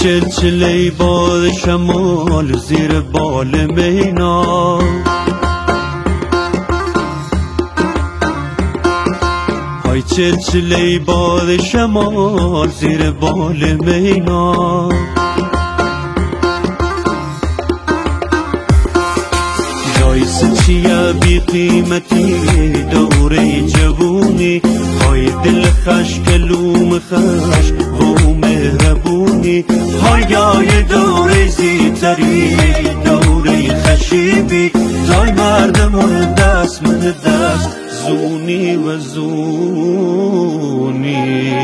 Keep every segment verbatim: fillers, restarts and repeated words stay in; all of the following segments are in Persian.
چلچله باد شمال زیر بال مینا، های چلچله باد شمال زیر بال مینا. جایسه چیه بی قیمتی دوره جوونی، های دل خشکلوم خش و مهربونی، های دوره زیتری دوره خشیبی، جای مردمون دست من دست زونی و زونی.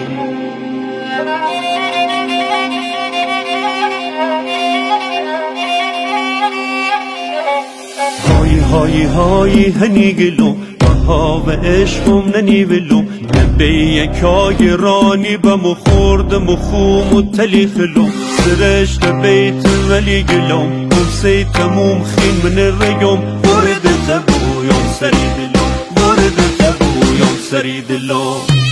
های های های هنی گلو بها و عشقم ننی ولو، نبی یکای رانی بمو خوردم و خوم و تلی خلو، سرشت بیت ولی گلوم بمسی تموم خین من الريوم، ورد تبویم سری دلو، ورد تبویم سری دلو.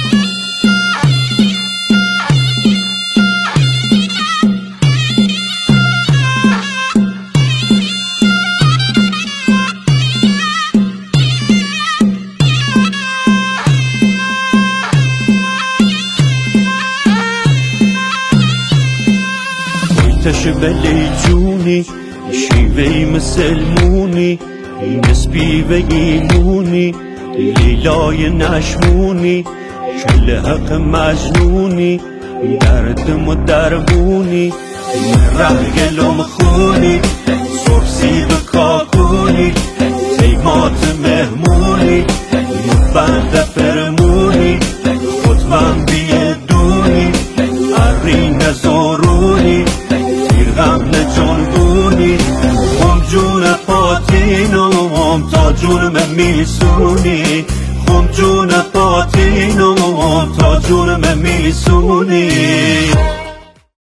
تشبلی جونی شیوهی مثل مونی، نسبی و ایمونی لیلای نشمونی، کل حق مجنونی دردم و دربونی، رنگلم خونی سرسید و کاکونی، تیمات مهمونی بند فرمونی، خطبم بیدونی ارین زارونی، غم نجنبونی خم جون پاتینم تا جونم میسونی، خم جون پاتینم تا جونم میسونی.